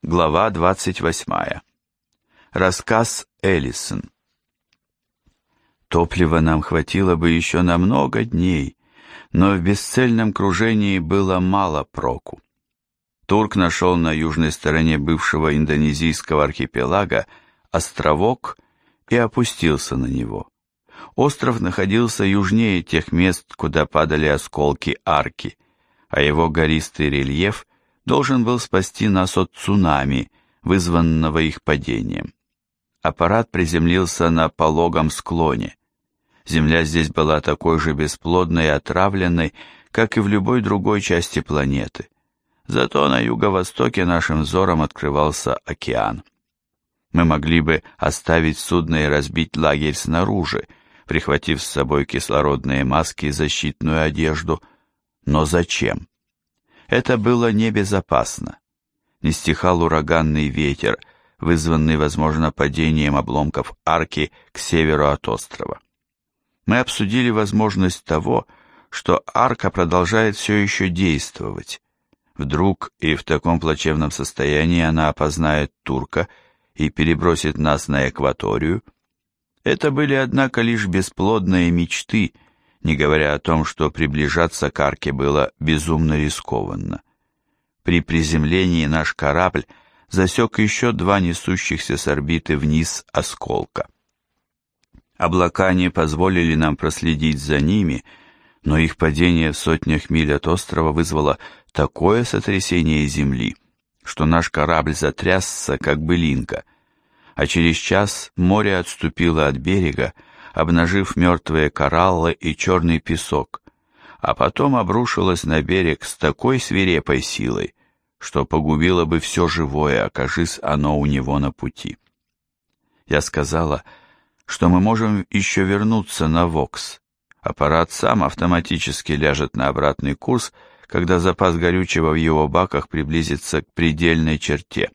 Глава 28. Рассказ Эллисон. Топлива нам хватило бы еще на много дней, но в бесцельном кружении было мало проку. Турк нашел на южной стороне бывшего индонезийского архипелага островок и опустился на него. Остров находился южнее тех мест, куда падали осколки арки, а его гористый рельеф должен был спасти нас от цунами, вызванного их падением. Аппарат приземлился на пологом склоне. Земля здесь была такой же бесплодной и отравленной, как и в любой другой части планеты. Зато на юго-востоке нашим взором открывался океан. Мы могли бы оставить судно и разбить лагерь снаружи, прихватив с собой кислородные маски и защитную одежду. Но зачем? Это было небезопасно. Не стихал ураганный ветер, вызванный, возможно, падением обломков арки к северу от острова. Мы обсудили возможность того, что арка продолжает все еще действовать. Вдруг и в таком плачевном состоянии она опознает турка и перебросит нас на экваторию. Это были, однако, лишь бесплодные мечты, не говоря о том, что приближаться к арке было безумно рискованно. При приземлении наш корабль засек еще два несущихся с орбиты вниз осколка. Облака не позволили нам проследить за ними, но их падение в сотнях миль от острова вызвало такое сотрясение земли, что наш корабль затрясся, как былинка, а через час море отступило от берега, обнажив мертвые кораллы и черный песок, а потом обрушилось на берег с такой свирепой силой, что погубило бы все живое, окажись оно у него на пути. Я сказала, что мы можем еще вернуться на Вокс. Аппарат сам автоматически ляжет на обратный курс, когда запас горючего в его баках приблизится к предельной черте.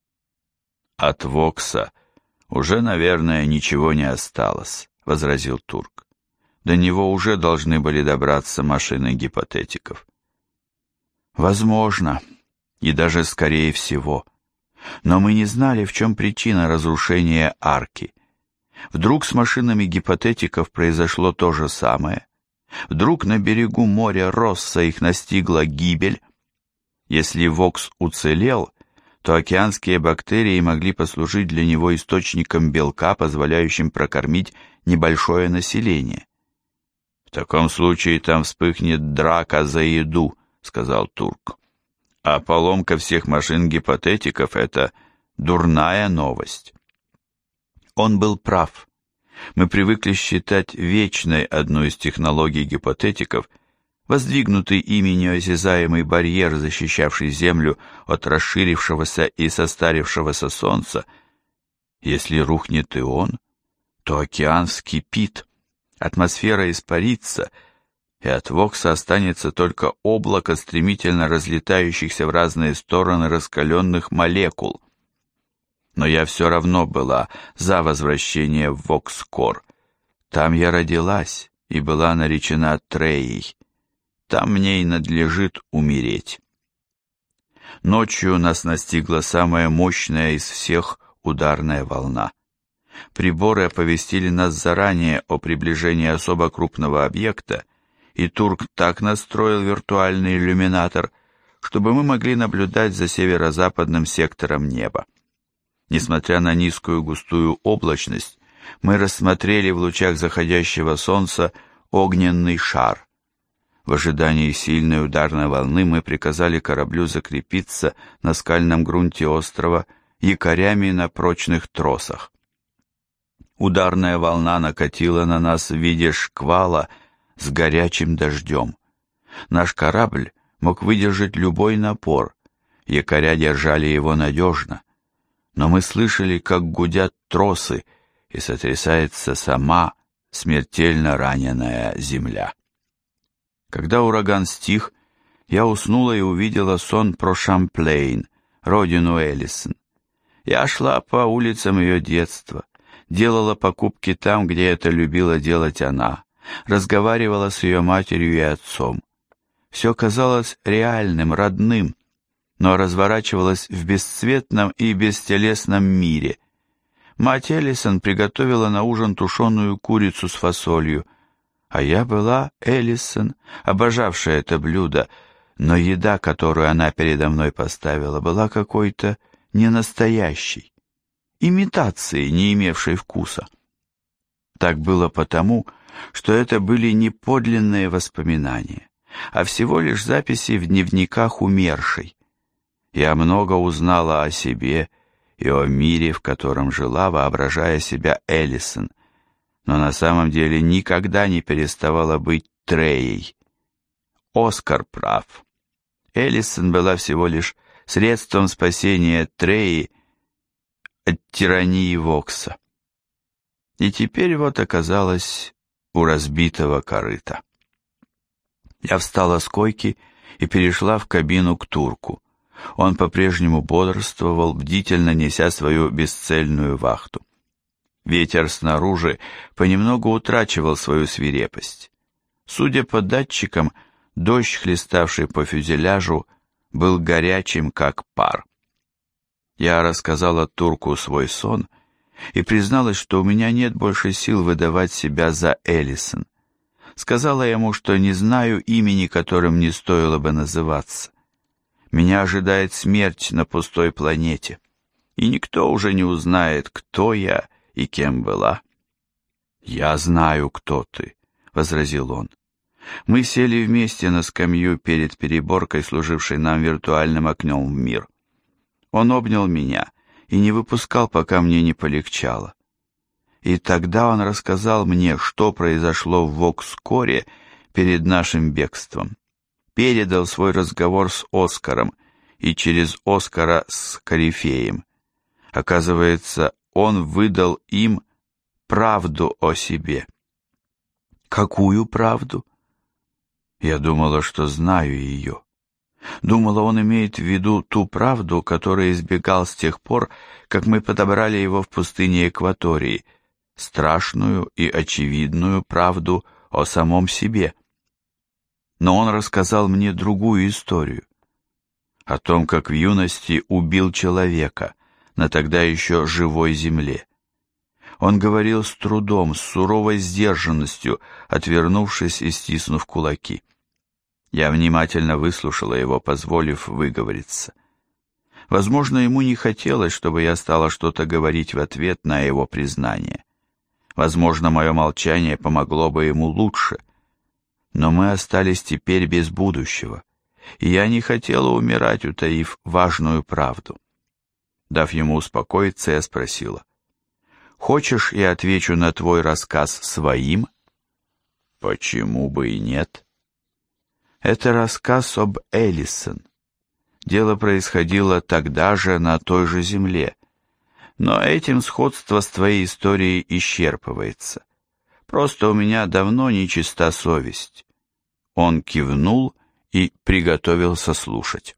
От Вокса уже, наверное, ничего не осталось, — возразил турк. До него уже должны были добраться машины гипотетиков. Возможно, и даже скорее всего. Но мы не знали, в чем причина разрушения арки. Вдруг с машинами гипотетиков произошло то же самое. Вдруг на берегу моря Росса их настигла гибель. Если Вокс уцелел, то океанские бактерии могли послужить для него источником белка, позволяющим прокормить небольшое население. «В таком случае там вспыхнет драка за еду», — сказал турк. «А поломка всех машин гипотетиков — это дурная новость». Он был прав. Мы привыкли считать вечной одну из технологий гипотетиков, воздвигнутый ими неосязаемый барьер, защищавший Землю от расширившегося и состарившегося Солнца. Если рухнет и он, то океан вскипит, атмосфера испарится, и от Вокса останется только облако стремительно разлетающихся в разные стороны раскаленных молекул. Но я все равно была за возвращение в Вокскор. Там я родилась и была наречена Треей. Там мне и надлежит умереть. Ночью нас настигла самая мощная из всех ударная волна. Приборы оповестили нас заранее о приближении особо крупного объекта, и турк так настроил виртуальный иллюминатор, чтобы мы могли наблюдать за северо-западным сектором неба. Несмотря на низкую густую облачность, мы рассмотрели в лучах заходящего солнца огненный шар. В ожидании сильной ударной волны мы приказали кораблю закрепиться на скальном грунте острова якорями на прочных тросах. Ударная волна накатила на нас в виде шквала с горячим дождем. Наш корабль мог выдержать любой напор, якоря держали его надежно, но мы слышали, как гудят тросы, и сотрясается сама смертельно раненая земля. Когда ураган стих, я уснула и увидела сон про Шамплейн, родину Эллисон. Я шла по улицам ее детства, делала покупки там, где это любила делать она, разговаривала с ее матерью и отцом. Все казалось реальным, родным, но разворачивалась в бесцветном и бестелесном мире. Мать Эллисон приготовила на ужин тушеную курицу с фасолью, а я была Эллисон, обожавшая это блюдо, но еда, которую она передо мной поставила, была какой-то ненастоящей, имитацией, не имевшей вкуса. Так было потому, что это были не подлинные воспоминания, а всего лишь записи в дневниках умершей. Я много узнала о себе и о мире, в котором жила, воображая себя Эллисон, но на самом деле никогда не переставала быть Треей. Оскар прав. Эллисон была всего лишь средством спасения Треи от тирании Вокса. И теперь вот оказалась у разбитого корыта. Я встала с койки и перешла в кабину к турку. Он по-прежнему бодрствовал, бдительно неся свою бесцельную вахту. Ветер снаружи понемногу утрачивал свою свирепость. Судя по датчикам, дождь, хлеставший по фюзеляжу, был горячим, как пар. Я рассказала турку свой сон и призналась, что у меня нет больше сил выдавать себя за Эллисон. Сказала ему, что не знаю имени, которым не стоило бы называться. Меня ожидает смерть на пустой планете, и никто уже не узнает, кто я и кем была. «Я знаю, кто ты», — возразил он. Мы сели вместе на скамью перед переборкой, служившей нам виртуальным окном в мир. Он обнял меня и не выпускал, пока мне не полегчало. И тогда он рассказал мне, что произошло в Вокскоре перед нашим бегством. Передал свой разговор с Оскаром и через Оскара с Корифеем. Оказывается, он выдал им правду о себе. Какую правду? Я думала, что знаю ее. Думала, он имеет в виду ту правду, которой избегал с тех пор, как мы подобрали его в пустыне Экватории, страшную и очевидную правду о самом себе. Но он рассказал мне другую историю. О том, как в юности убил человека на тогда еще живой земле. Он говорил с трудом, с суровой сдержанностью, отвернувшись и стиснув кулаки. Я внимательно выслушала его, позволив выговориться. Возможно, ему не хотелось, чтобы я стала что-то говорить в ответ на его признание. Возможно, мое молчание помогло бы ему лучше. Но мы остались теперь без будущего, и я не хотела умирать, утаив важную правду. Дав ему успокоиться, я спросила: «Хочешь, я отвечу на твой рассказ своим?» «Почему бы и нет?» «Это рассказ об Эллисон. Дело происходило тогда же на той же земле, но этим сходство с твоей историей исчерпывается. Просто у меня давно нечиста совесть». Он кивнул и приготовился слушать.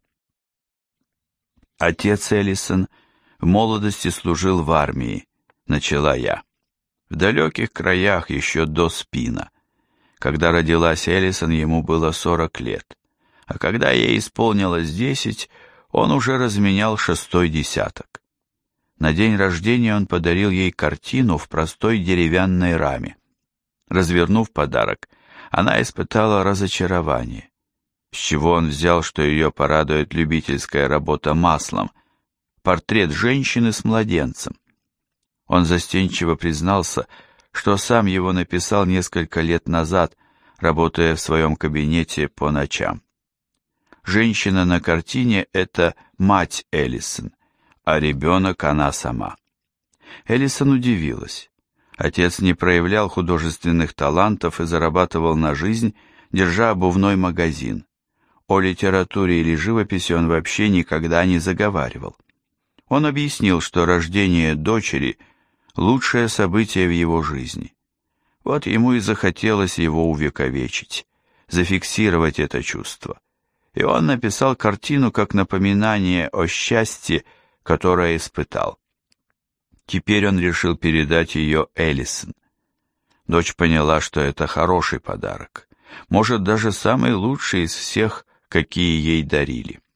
Отец Эллисон в молодости служил в армии, начала я. В далеких краях еще до Спина. Когда родилась Эллисон, ему было 40 лет, а когда ей исполнилось 10, он уже разменял 6-й десяток. На день рождения он подарил ей картину в простой деревянной раме. Развернув подарок, она испытала разочарование. С чего он взял, что ее порадует любительская работа маслом, портрет женщины с младенцем? Он застенчиво признался, что сам его написал несколько лет назад, работая в своем кабинете по ночам. Женщина на картине – это мать Эллисон, а ребенок она сама. Эллисон удивилась. Отец не проявлял художественных талантов и зарабатывал на жизнь, держа обувной магазин. О литературе или живописи он вообще никогда не заговаривал. Он объяснил, что рождение дочери – лучшее событие в его жизни. Вот ему и захотелось его увековечить, зафиксировать это чувство. И он написал картину как напоминание о счастье, которое испытал. Теперь он решил передать ее Эллисон. Дочь поняла, что это хороший подарок, может, даже самый лучший из всех, какие ей дарили.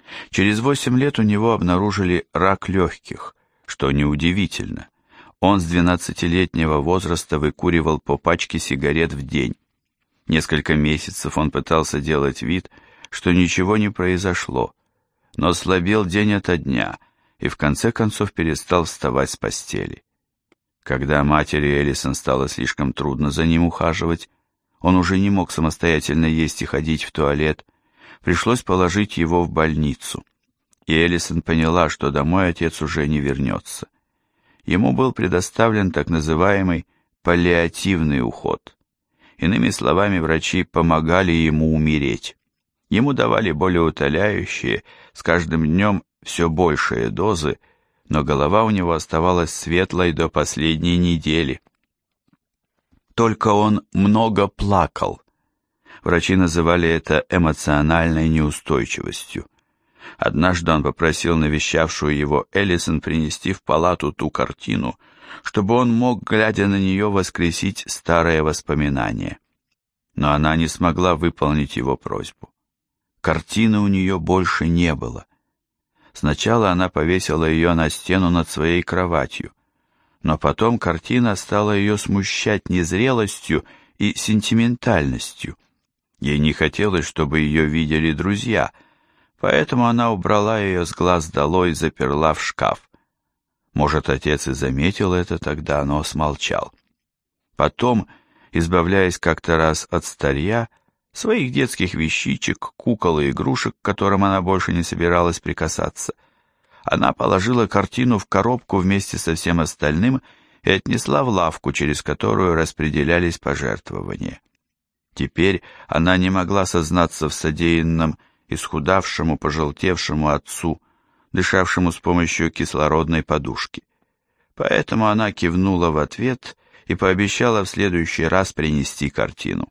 Через 8 лет у него обнаружили рак легких, что неудивительно. Он с 12-летнего возраста выкуривал по пачке сигарет в день. Несколько месяцев он пытался делать вид, что ничего не произошло, но слабел день ото дня и в конце концов перестал вставать с постели. Когда матери Эллисон стало слишком трудно за ним ухаживать, он уже не мог самостоятельно есть и ходить в туалет, пришлось положить его в больницу, и Эллисон поняла, что домой отец уже не вернется. Ему был предоставлен так называемый паллиативный уход. Иными словами, врачи помогали ему умереть. Ему давали болеутоляющие, с каждым днем все большие дозы, но голова у него оставалась светлой до последней недели. Только он много плакал. Врачи называли это эмоциональной неустойчивостью. Однажды он попросил навещавшую его Эллисон принести в палату ту картину, чтобы он мог, глядя на нее, воскресить старые воспоминания. Но она не смогла выполнить его просьбу. Картины у нее больше не было. Сначала она повесила ее на стену над своей кроватью, но потом картина стала ее смущать незрелостью и сентиментальностью. Ей не хотелось, чтобы ее видели друзья, поэтому она убрала ее с глаз долой и заперла в шкаф. Может, отец и заметил это тогда, но смолчал. Потом, избавляясь как-то раз от старья, своих детских вещичек, кукол и игрушек, к которым она больше не собиралась прикасаться, она положила картину в коробку вместе со всем остальным и отнесла в лавку, через которую распределялись пожертвования. Теперь она не могла сознаться в содеянном исхудавшему, пожелтевшему отцу, дышавшему с помощью кислородной подушки. Поэтому она кивнула в ответ и пообещала в следующий раз принести картину.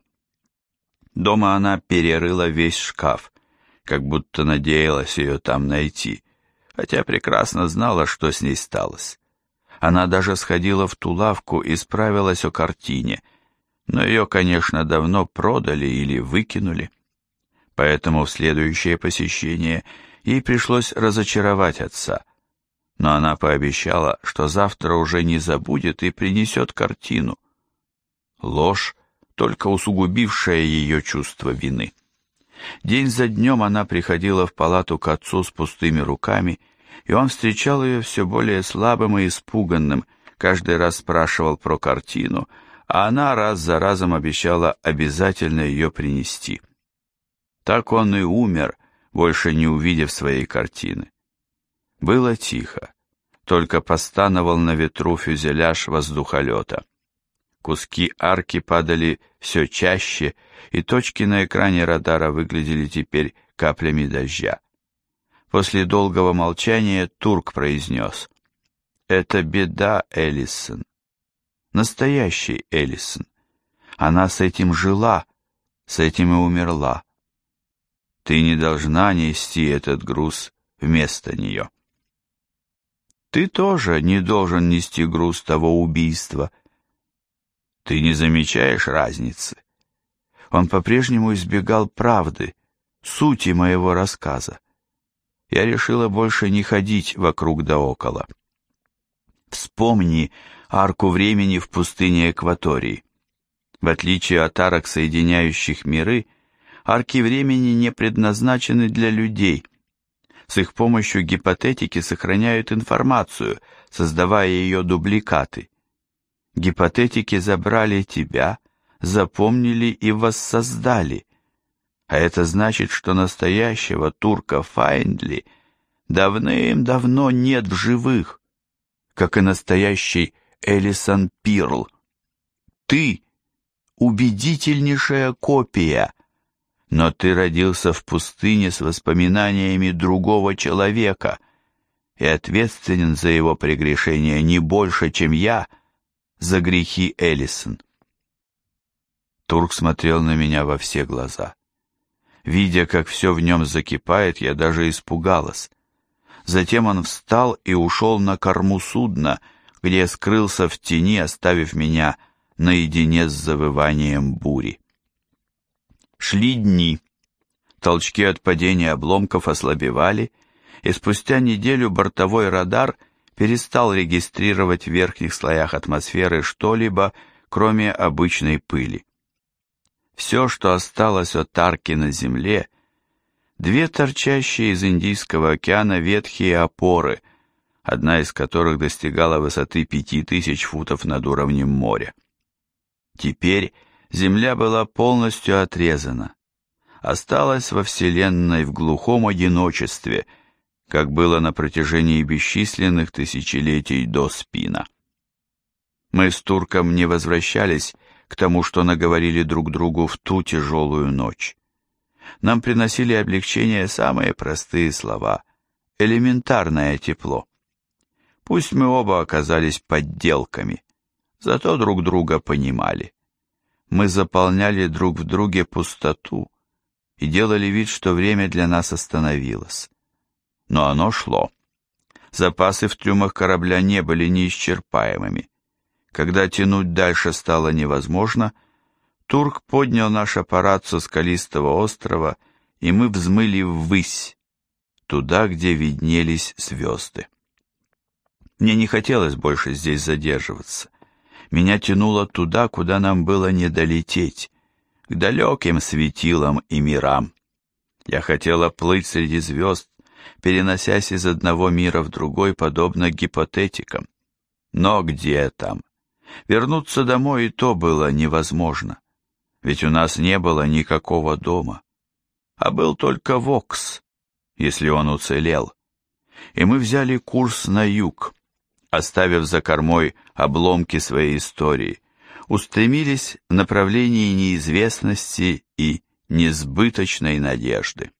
Дома она перерыла весь шкаф, как будто надеялась ее там найти, хотя прекрасно знала, что с ней сталось. Она даже сходила в ту лавку и справилась о картине, но ее, конечно, давно продали или выкинули. Поэтому в следующее посещение ей пришлось разочаровать отца, но она пообещала, что завтра уже не забудет и принесет картину. Ложь, только усугубившая ее чувство вины. День за днем она приходила в палату к отцу с пустыми руками, и он встречал ее все более слабым и испуганным, каждый раз спрашивал про картину, а она раз за разом обещала обязательно ее принести. Так он и умер, больше не увидев своей картины. Было тихо, только постановал на ветру фюзеляж воздухолета. Куски арки падали все чаще, и точки на экране радара выглядели теперь каплями дождя. После долгого молчания Турк произнес: «Это беда, Эллисон. Настоящий Эллисон. Она с этим жила, с этим и умерла. Ты не должна нести этот груз вместо нее. Ты тоже не должен нести груз того убийства. Ты не замечаешь разницы?» Он по-прежнему избегал правды, сути моего рассказа. Я решила больше не ходить вокруг да около. Вспомни арку времени в пустыне Экватории. В отличие от арок, соединяющих миры, арки времени не предназначены для людей. С их помощью гипотетики сохраняют информацию, создавая ее дубликаты. Гипотетики забрали тебя, запомнили и воссоздали. А это значит, что настоящего турка Файндли давным-давно нет в живых, как и настоящий Эллисон Пирл. Ты — убедительнейшая копия, но ты родился в пустыне с воспоминаниями другого человека и ответственен за его прегрешения не больше, чем я за грехи Эллисон. Турк смотрел на меня во все глаза. Видя, как все в нем закипает, я даже испугалась. Затем он встал и ушел на корму судна, где скрылся в тени, оставив меня наедине с завыванием бури. Шли дни. Толчки от падения обломков ослабевали, и спустя неделю бортовой радар перестал регистрировать в верхних слоях атмосферы что-либо, кроме обычной пыли. Все, что осталось от Арки на Земле, две торчащие из Индийского океана ветхие опоры, одна из которых достигала высоты 5000 футов над уровнем моря. Теперь Земля была полностью отрезана, осталась во Вселенной в глухом одиночестве, как было на протяжении бесчисленных тысячелетий до Спина. Мы с Турком не возвращались к тому, что наговорили друг другу в ту тяжелую ночь. Нам приносили облегчение самые простые слова, элементарное тепло. Пусть мы оба оказались подделками, зато друг друга понимали. Мы заполняли друг в друге пустоту и делали вид, что время для нас остановилось. Но оно шло. Запасы в трюмах корабля не были неисчерпаемыми. Когда тянуть дальше стало невозможно, Турк поднял наш аппарат со скалистого острова, и мы взмыли ввысь, туда, где виднелись звезды. Мне не хотелось больше здесь задерживаться. Меня тянуло туда, куда нам было не долететь, к далеким светилам и мирам. Я хотела плыть среди звезд, переносясь из одного мира в другой, подобно гипотетикам. Но где там? Вернуться домой и то было невозможно, ведь у нас не было никакого дома, а был только Вокс, если он уцелел. И мы взяли курс на юг, оставив за кормой обломки своей истории, устремились в направлении неизвестности и несбыточной надежды.